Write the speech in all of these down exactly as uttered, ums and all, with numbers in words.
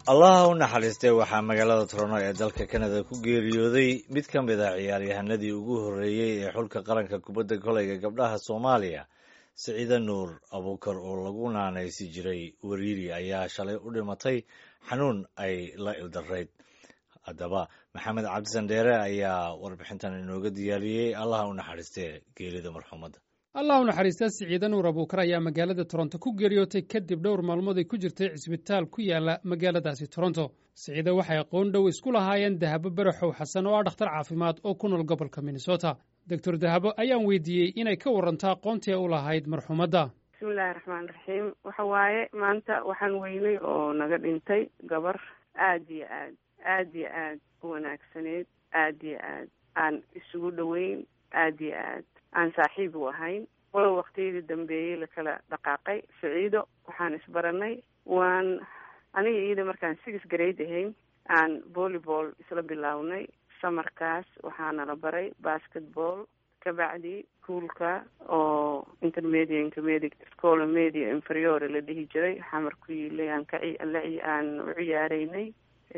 allaha u naxariistay waxaa magaalada Toronto ee dalka Canada ku geeriyooday mid ka mid ah ciyaaryahanadii ugu horreeyay ee xulka qaranka kubadda kolayga gabdhaha Soomaaliya Siciida Nuur Abuukar oo lagu naanaysi jiray Wariiri ayaa shalay u dhimatay xanuun ay la ildareyd. Haddaba Maxamed Cabdi Sandheere ayaa warbixintan inooga diyaariyey. allaha u naxariistay geerida marxumadda. allah u naxariista Siciida Nuur Abuukar ayaa magaalada Toronto ku geeriyootay kadib dhowr maalmood ay ku jirtay cisbitaal ku yaala magaaladaasi Toronto. Siciida waxay aqoon dhow isku lahaayeen Dahabo Baraxow Xasan oo ah dhakhtar caafimaad oo ku nool gobolka Minnesota. Doctor Dahabo ayaan weydiiyey inay ka warantaa aqoontii u lahayd marxumadda. bismillaahi raxmaani raxiim. waxa waaye maanta waxaan weynay oo naga dhintay gabar aad iyo aad aad iyo aad u wanaagsaneed, aad iyo aad aan isugu dhoweyn, aad iyo aad aan saaxiib u ahayn. walow waqtiyadii dambeeyey la kala dhaqaaqay. Siciido waxaan isbaranay waan aniga iyada markaan six grade ahayn aan volleyball isla bilownay. samarkaas waxaana la baray basketball, kabacdi kuulka oo intermediate intermediate school media inferior la dhihi jiray xamar ku yiilay aan ka aan u ciyaaraynay.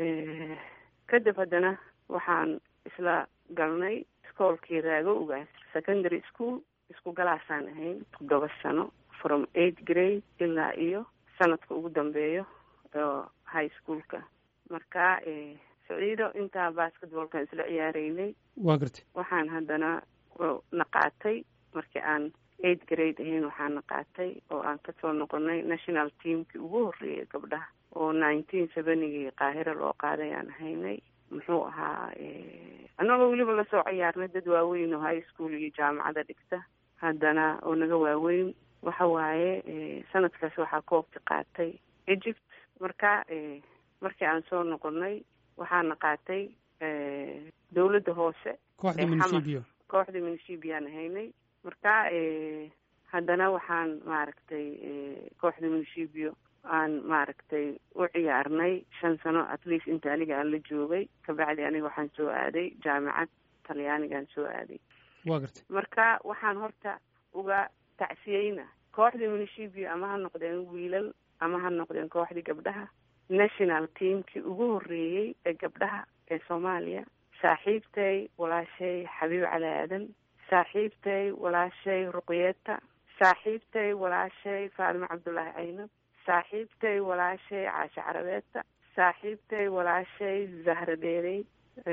kadib haddana waxaan isla galnay iskoolkii Raago Ugaas secondary school. isku galaasaan ahayn toddoba sano from eighth grade ilaa iyo sanadka ugu dambeeyo oo high schoolka. marka Siciido intaa basketballkan isla ciyaaraynay. waa gartay waxaan haddana naqaatay markii aan eighth grade ahayn waxaan naqaatay oo aan ka soo noqonay national teamkii ugu horreeyay gabdhaha oo nineteen seventy Qaahiro loo qaaday aan ahaynay. muxuu ahaa annagoo weliba la soo ciyaarnay dad waaweyn oo high school iyo jaamacada dhigta haddana oo naga waaweyn. waxa waaye sanadkaas waxaa koobka qaatay Egypt. marka markii aan soo noqonay waxaana qaatay dawladda hoose kooxda Municipio kooxda Municipio aan ahaynay. marka haddana waxaan maaragtay kooxda Municipio aan maaragtay u ciyaarnay shan sano at least inta aniga aan la joogay. kabacdi aniga waxaan soo aaday jaamacad talyaanigaan soo aaday. waa gartay marka waxaan horta uga tacsiyeyna kooxda Municipio ama ha noqdeen wiilal ama ha noqdeen kooxdii gabdhaha national teamkii ugu horreeyey ee gabdhaha ee Soomaaliya. saaxiibtay walaashay Xabiib Cali Aadan, saaxiibtay walaashay Ruqyeta, saaxiibtay walaashay Faadimo Cabdullaahi Caynab, saaxiibtay walaashay Caasha Carabeeta, saaxiibtay walaashay Zahra Dheerey.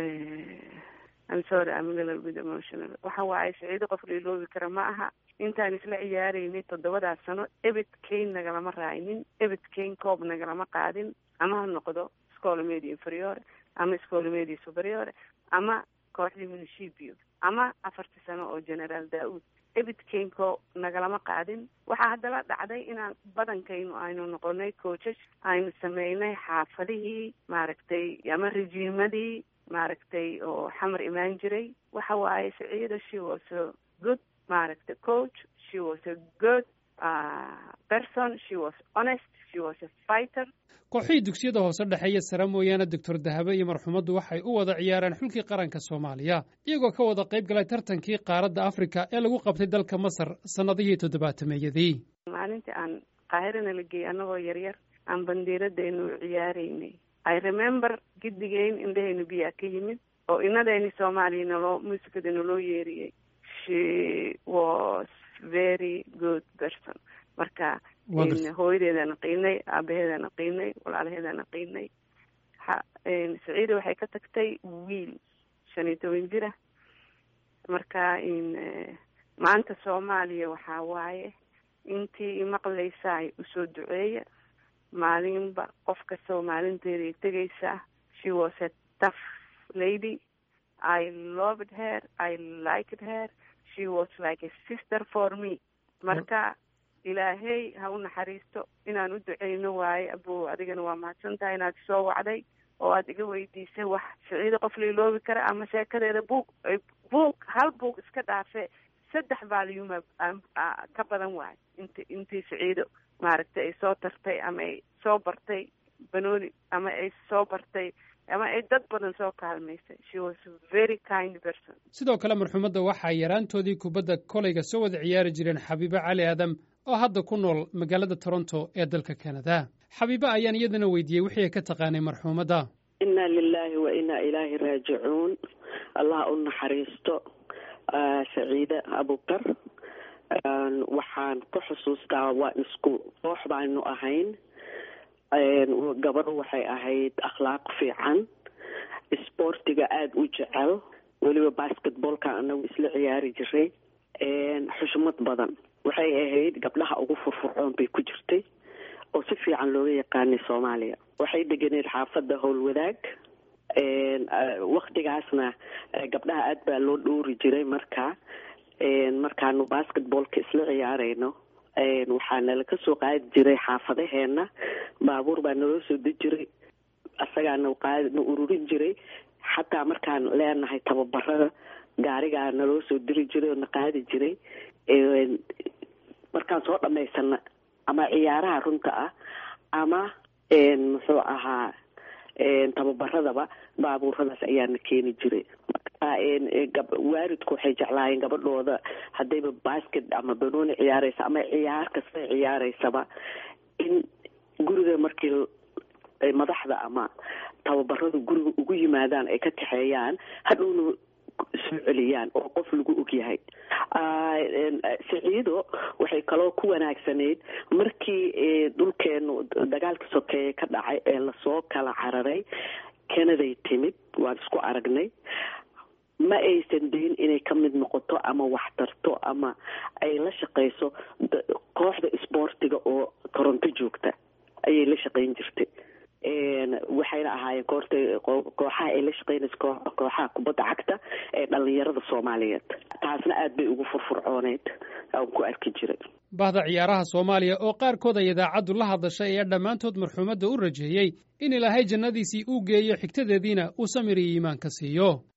I'm sorry, I'm a little bit emotional. waxa waaye Siciido qof la iloobi kara ma aha. intaan isla ciyaaraynay toddobadaas sano ebed kayn nagalama raaynin, ebed kayn koob nagalama qaadin, ama ha noqdo Scuola Media Inferior ama Scuola Media Superior ama kooxdii Municipio ama afartii sano oo General Daud. ebed kayn koob nagalama qaadin. waxaa haddana dhacday inaan badankaynu aynu noqonay coaches, aynu sameynay xaafadihii maaragtay ama rejiimadii maaragtay oo xamar imaan jiray. waxa waaye Siciida she was a good maaragtay coach, she was a good uh, person, she was honest, she was a fighter. kooxihii dugsiyada hoose dhexeeya sare mooyaane Doctor Dahabo iyo marxumaddu waxay u wada ciyaareen xulkii qaranka Soomaaliya iyagoo ka wada qayb galay tartankii qaaradda Afrika ee lagu qabtay dalka Masar sanadihii toddobaatameyadii. maalintii aan Qaahirana la geeyay annagoo yaryar aan bandiiradaynu ciyaaraynay. I remember giddigeyn indhahaynu biyaa ka yimid oo inadeeni Soomaaliyana loo muusikadana loo yeeriyey. She was very good person. marka hooyadeedana qiinay, aabaheedana qiinay, walaalaheedana qiinay. Siciida waxay ka tagtay wiil shan iyo toban jir ah. marka maanta Soomaaliya waxaa waaye intii maqlaysaa usoo duceeya. maalinba qof kastoo maalinteeday tegaysaa. she was a tough lady. I loved her, I liked her. She was like a sister for me. marka ilaahay ha u naxariisto inaan u duceyno waaye. abo adigana waa mahadsantahay inaad soo wacday oo aad iga weydiisay wax Siciido qof la iloobi kara ama sheekadeeda buug buug hal buug iska dhaafe saddex volume ka badan waaye inti intii Siciido maaragtay ay soo tartay ama ay soo bartay banooni ama ay soo bartay ama ay dad badan soo kaalmaysay. She was a very kind person. sidoo kale marxumadda waxaa yaraantoodii kubadda kolayga soo wada ciyaari jireen Xabiibo Cali Aadam oo hadda ku nool magaalada Toronto ee dalka Canada. xabiiba ayaan iyadana weydiiyey wixii ay ka taqaanay marxuumadda. inna lillahi wa inna ilaahi raajicuun. allah u naxariisto saciida abukar. waxaan ku xusuustaa waa isku koox baanu ahayn. gabadhu waxay ahayd akhlaaq fiican, isboortiga aada u jecel, weliba basketballka anagu isla ciyaari jiray, xushmad badan. waxay ahayd gabdhaha ugu furfurcoon bay ku jirtay oo si fiican looga yaqaanay Soomaaliya. waxay deganeed xaafadda Howlwadaag. waqtigaasna gabdhaha aad baa loo dhoori jiray. marka markaanu basketballka isla ciyaarayno waxaa nala ka soo qaadi jiray xaafadaheena, baabuur baa naloo soo deji jiray, asagaana qaadna ururin jiray. xataa markaan leenahay tababarada gaarigaa naloo soo diri jiray oo na qaadi jiray. markaan soo dhamaysana ama ciyaaraha runta ah ama muxuu ahaa tababaradaba baabuuradaas ayaana keeni jiray. waalidku waxay jeclaayeen gabadhooda haddayba basket ama banooni ciyaaraysa ama ciyaar kasta ciyaareysaba in guriga markii madaxda ama tababarada guriga ugu yimaadaan ay ka kaxeeyaan, hadhowna soo celiyaan oo qof lagu ogyahay. saciido waxay kaloo ku wanaagsaneyd markii dhulkeenu dagaalka sokeeye ka dhacay ee lasoo kala cararay, Canaday timid, waan isku aragnay. ma aysan dayn inay ka mid noqoto ama wax tarto ama ay la shaqayso kooxda isboortiga oo Toronto joogta ayay la shaqayn jirtay. waxayna ahaayeen koorta kooxaha ay la shaqaynayso kooxaha kubadda cagta ee dhalinyarada Soomaaliyeed. taasna aad bay ugu furfurcooneyd aan ku arki jiray. bahda ciyaaraha Soomaaliya oo qaarkood ay idaacaddu la hadashay ayaa dhammaantood marxuumadda u rajeeyey in Ilaahay jannadiisii uu geeyo, xigtadeediina uu samir iyo iimaan ka siiyo.